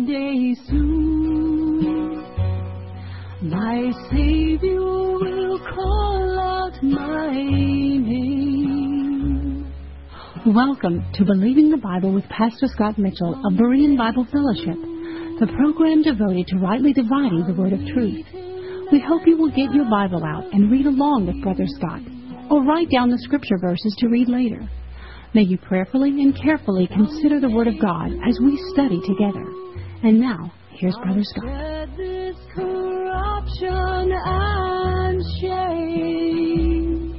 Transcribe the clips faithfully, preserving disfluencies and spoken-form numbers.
Someday soon, my Savior will call out my name. Welcome to Believing the Bible with Pastor Scott Mitchell of Berean Bible Fellowship, the program devoted to rightly dividing the word of truth. We hope you will get your Bible out and read along with Brother Scott, or write down the scripture verses to read later. May you prayerfully and carefully consider the Word of God as we study together. And now, here's Brother Scott. This corruption and shame.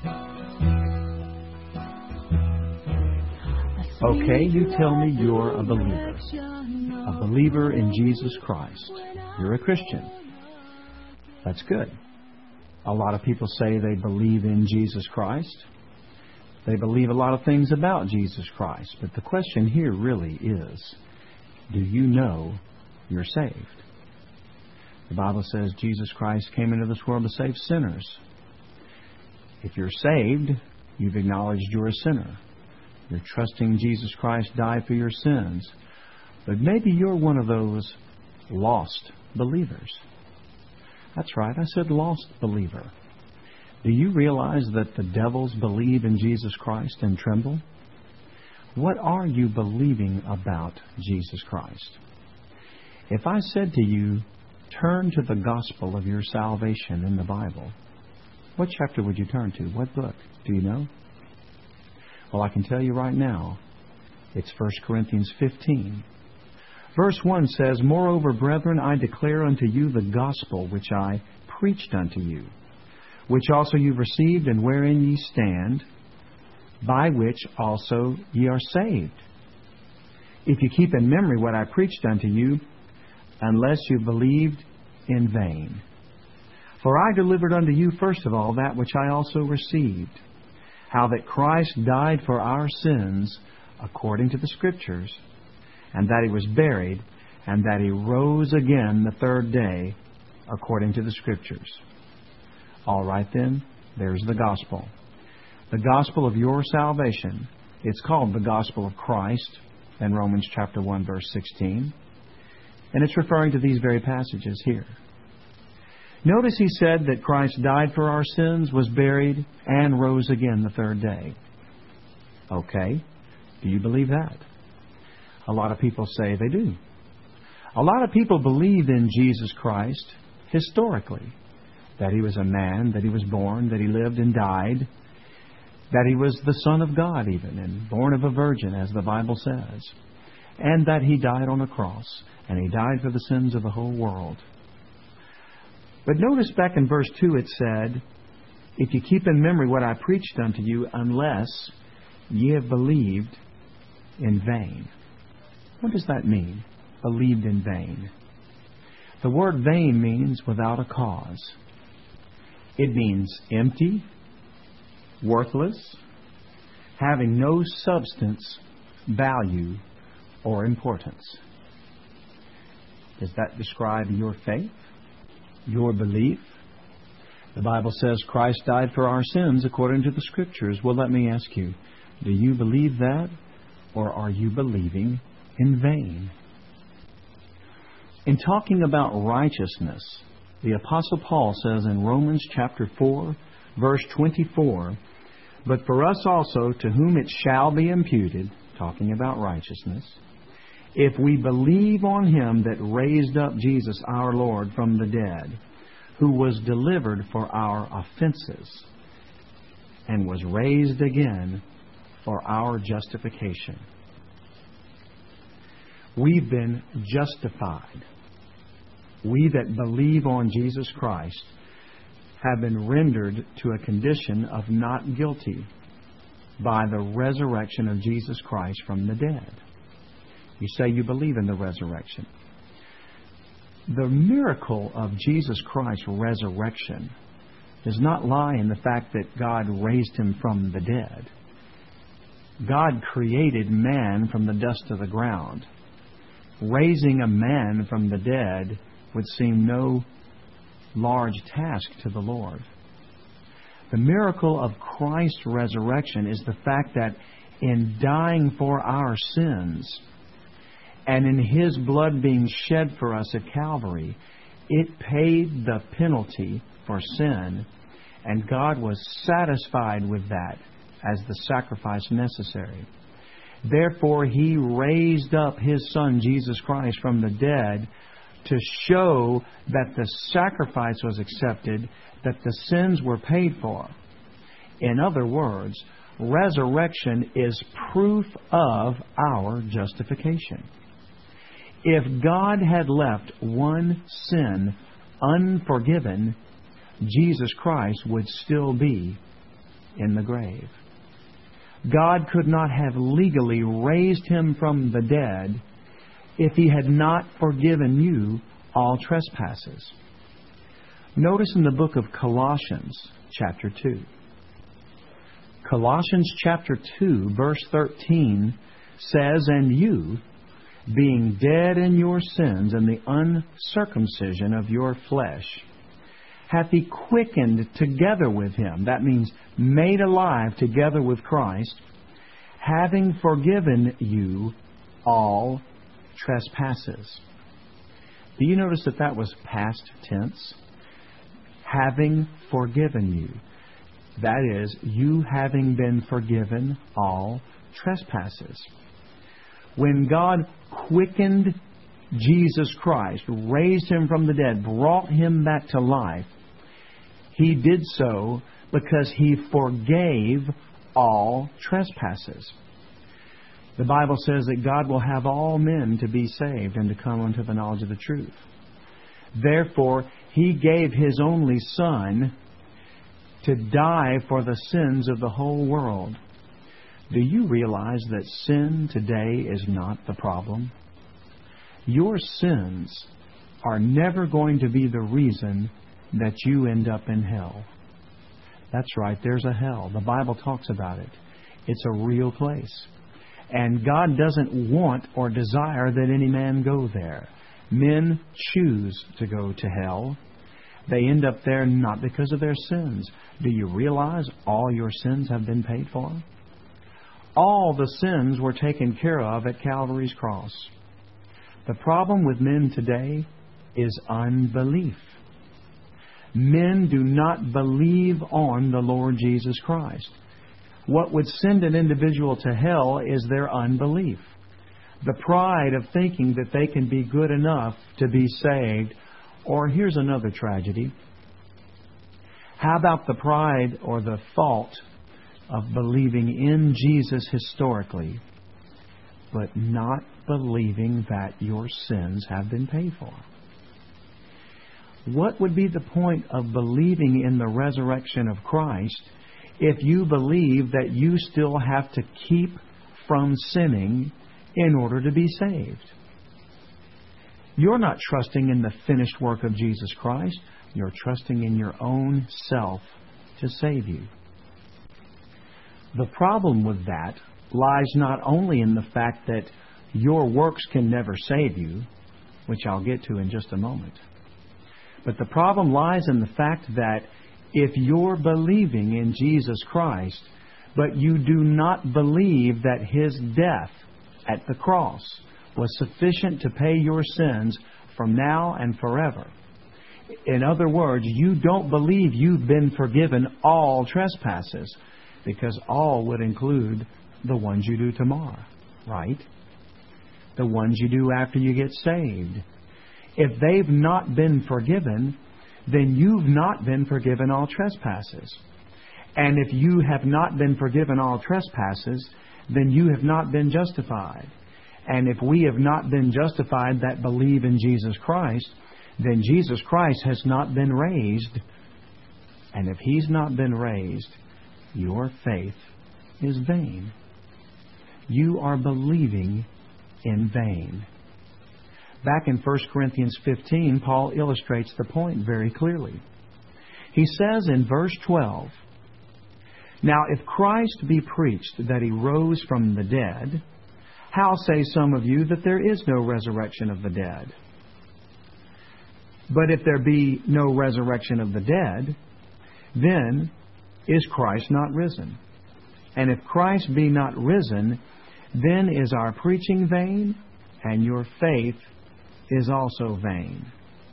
Okay, you tell me you're a believer. A believer in Jesus Christ. You're a Christian. That's good. A lot of people say they believe in Jesus Christ. They believe a lot of things about Jesus Christ. But the question here really is, do you know you're saved? The Bible says Jesus Christ came into this world to save sinners. If you're saved, you've acknowledged you're a sinner. You're trusting Jesus Christ died for your sins. But maybe you're one of those lost believers. That's right, I said lost believer. Do you realize that the devils believe in Jesus Christ and tremble? What are you believing about Jesus Christ? If I said to you, turn to the gospel of your salvation in the Bible, what chapter would you turn to? What book? Do you know? Well, I can tell you right now, it's First Corinthians fifteen. Verse one says, Moreover, brethren, I declare unto you the gospel which I preached unto you, which also you've received, and wherein ye stand, by which also ye are saved, if you keep in memory what I preached unto you, unless you believed in vain. For I delivered unto you first of all that which I also received, how that Christ died for our sins according to the Scriptures, and that He was buried, and that He rose again the third day according to the Scriptures. All right then, there's the gospel. The gospel of your salvation. It's called the gospel of Christ in Romans chapter one, verse sixteen. And it's referring to these very passages here. Notice he said that Christ died for our sins, was buried, and rose again the third day. Okay, do you believe that? A lot of people say they do. A lot of people believe in Jesus Christ historically. That He was a man, that He was born, that He lived and died, that He was the Son of God even, and born of a virgin, as the Bible says, and that He died on a cross, and He died for the sins of the whole world. But notice back in verse two it said, If you keep in memory what I preached unto you, unless ye have believed in vain. What does that mean? Believed in vain. The word vain means without a cause. It means empty, worthless, having no substance, value, or importance. Does that describe your faith? Your belief? The Bible says Christ died for our sins according to the Scriptures. Well, let me ask you, do you believe that, or are you believing in vain? In talking about righteousness, the Apostle Paul says in Romans chapter four, verse twenty-four, But for us also, to whom it shall be imputed, talking about righteousness, if we believe on Him that raised up Jesus our Lord from the dead, who was delivered for our offenses, and was raised again for our justification. We've been justified. We that believe on Jesus Christ have been rendered to a condition of not guilty by the resurrection of Jesus Christ from the dead. You say you believe in the resurrection. The miracle of Jesus Christ's resurrection does not lie in the fact that God raised Him from the dead. God created man from the dust of the ground. Raising a man from the dead would seem no large task to the Lord. The miracle of Christ's resurrection is the fact that in dying for our sins And in His blood being shed for us at Calvary, it paid the penalty for sin, and God was satisfied with that as the sacrifice necessary. Therefore, He raised up His Son, Jesus Christ, from the dead to show that the sacrifice was accepted, that the sins were paid for. In other words, resurrection is proof of our justification. If God had left one sin unforgiven, Jesus Christ would still be in the grave. God could not have legally raised Him from the dead if He had not forgiven you all trespasses. Notice in the book of Colossians, chapter two. Colossians chapter two, verse thirteen says, "And you, being dead in your sins and the uncircumcision of your flesh, hath He quickened together with Him." That means made alive together with Christ, "having forgiven you all trespasses." Do you notice that that was past tense? Having forgiven you. That is, you having been forgiven all trespasses. When God quickened Jesus Christ, raised Him from the dead, brought Him back to life, He did so because He forgave all trespasses. The Bible says that God will have all men to be saved and to come unto the knowledge of the truth. Therefore, He gave His only Son to die for the sins of the whole world. Do you realize that sin today is not the problem? Your sins are never going to be the reason that you end up in hell. That's right, there's a hell. The Bible talks about it. It's a real place. And God doesn't want or desire that any man go there. Men choose to go to hell. They end up there not because of their sins. Do you realize all your sins have been paid for? All the sins were taken care of at Calvary's cross. The problem with men today is unbelief. Men do not believe on the Lord Jesus Christ. What would send an individual to hell is their unbelief. The pride of thinking that they can be good enough to be saved. Or here's another tragedy. How about the pride or the fault of believing in Jesus historically, but not believing that your sins have been paid for? What would be the point of believing in the resurrection of Christ if you believe that you still have to keep from sinning in order to be saved? You're not trusting in the finished work of Jesus Christ. You're trusting in your own self to save you. The problem with that lies not only in the fact that your works can never save you, which I'll get to in just a moment, but the problem lies in the fact that if you're believing in Jesus Christ, but you do not believe that His death at the cross was sufficient to pay your sins from now and forever. In other words, you don't believe you've been forgiven all trespasses, because all would include the ones you do tomorrow, right? The ones you do after you get saved. If they've not been forgiven, then you've not been forgiven all trespasses. And if you have not been forgiven all trespasses, then you have not been justified. And if we have not been justified that believe in Jesus Christ, then Jesus Christ has not been raised. And if He's not been raised, your faith is vain. You are believing in vain. Back in First Corinthians fifteen, Paul illustrates the point very clearly. He says in verse twelve, "Now if Christ be preached that He rose from the dead, how say some of you that there is no resurrection of the dead? But if there be no resurrection of the dead, then is Christ not risen? And if Christ be not risen, then is our preaching vain, and your faith is also vain.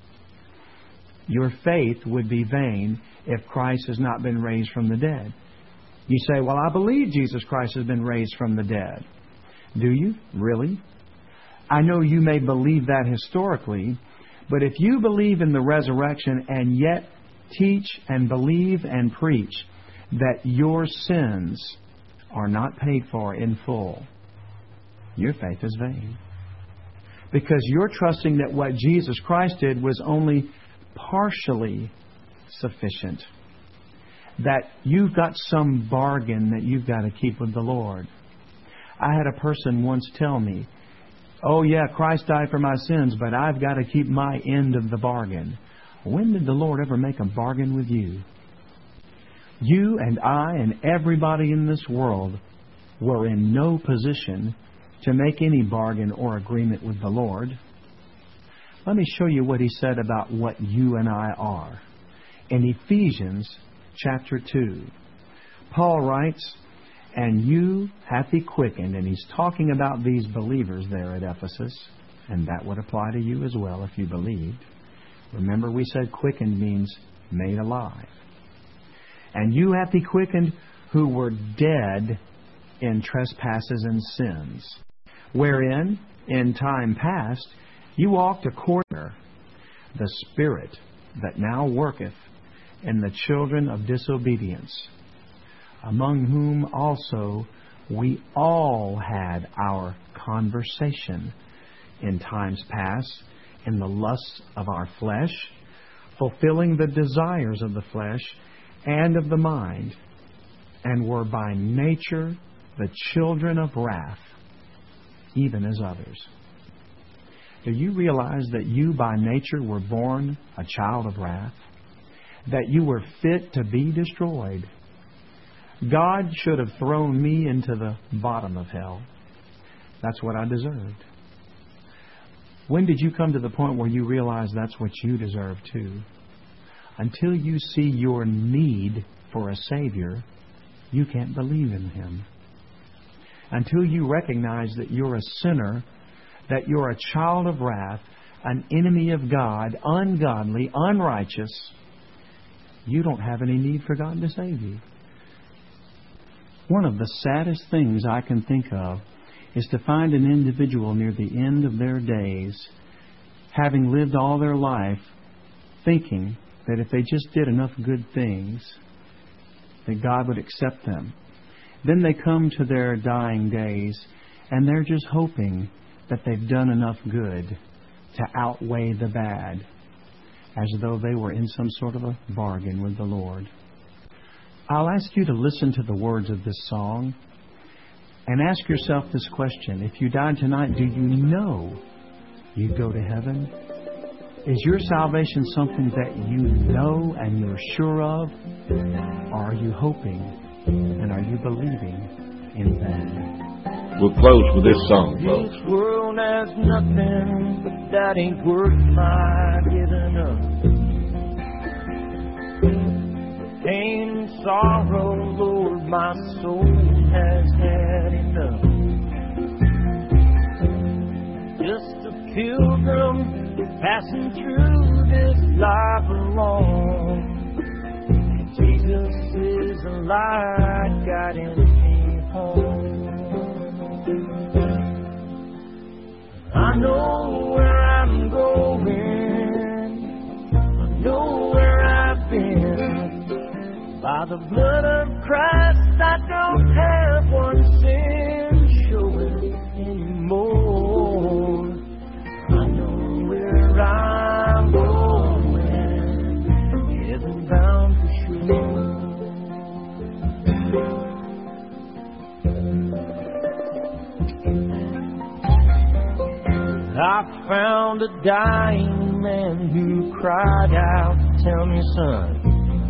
Your faith would be vain if Christ has not been raised from the dead. You say, well, I believe Jesus Christ has been raised from the dead. Do you? Really? I know you may believe that historically, but if you believe in the resurrection and yet teach and believe and preach that your sins are not paid for in full, your faith is vain. Because you're trusting that what Jesus Christ did was only partially sufficient. That you've got some bargain that you've got to keep with the Lord. I had a person once tell me, oh yeah, Christ died for my sins, but I've got to keep my end of the bargain. When did the Lord ever make a bargain with you? You and I and everybody in this world were in no position to make any bargain or agreement with the Lord. Let me show you what He said about what you and I are. In Ephesians chapter two, Paul writes, and you hath He quickened, and he's talking about these believers there at Ephesus, and that would apply to you as well if you believed. Remember, we said quickened means made alive. And you hath He quickened who were dead in trespasses and sins, wherein in time past you walked according to the Spirit that now worketh in the children of disobedience, among whom also we all had our conversation in times past in the lusts of our flesh, fulfilling the desires of the flesh and of the mind, and were by nature the children of wrath, even as others. Do you realize that you by nature were born a child of wrath? That you were fit to be destroyed? God should have thrown me into the bottom of hell. That's what I deserved. When did you come to the point where you realize that's what you deserve too? Until you see your need for a Savior, you can't believe in Him. Until you recognize that you're a sinner, that you're a child of wrath, an enemy of God, ungodly, unrighteous, you don't have any need for God to save you. One of the saddest things I can think of is to find an individual near the end of their days, having lived all their life, thinking that if they just did enough good things, that God would accept them. Then they come to their dying days, and they're just hoping that they've done enough good to outweigh the bad, as though they were in some sort of a bargain with the Lord. I'll ask you to listen to the words of this song and ask yourself this question. If you died tonight, do you know you'd go to heaven? Is your salvation something that you know and you're sure of? Or are you hoping and are you believing in vain? We'll close with this song, folks. This world has nothing, but that ain't worth my giving up. Pain and sorrow, Lord, my soul has had enough. Just a pilgrim passing through this life alone. Jesus is a light guiding me home. I know where I'm going. I know where I've been. By the blood of Christ, I don't have one sin showing anymore. I know where I'm going, heaven bound for sure. I found a dying man who cried out, tell me, son,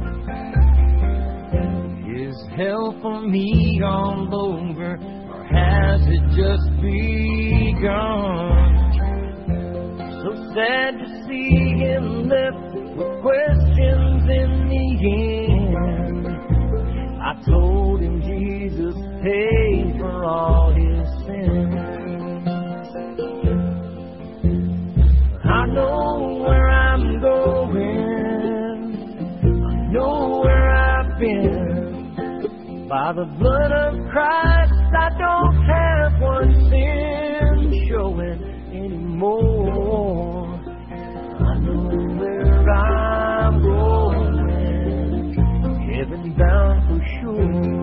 is hell for me all over, or has it just begun? So sad to see him left with questions in the end. I told him Jesus paid for all his sins. the blood of Christ, I don't have one sin showing anymore. I know where I'm going, heaven bound for sure.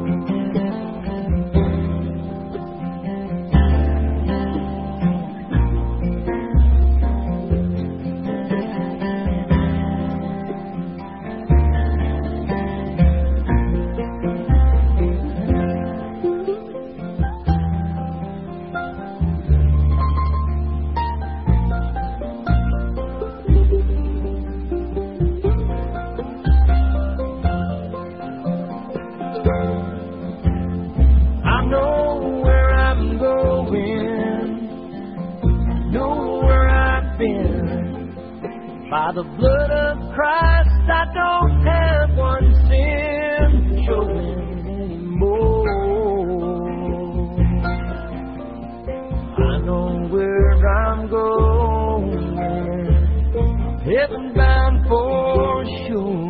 By the blood of Christ, I don't have one sin showing anymore. I know where I'm going, heaven bound for sure.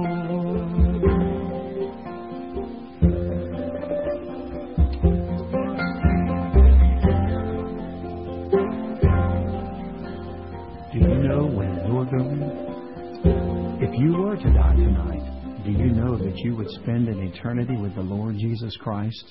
Do you know where you're going? If you were to die tonight, do you know that you would spend an eternity with the Lord Jesus Christ?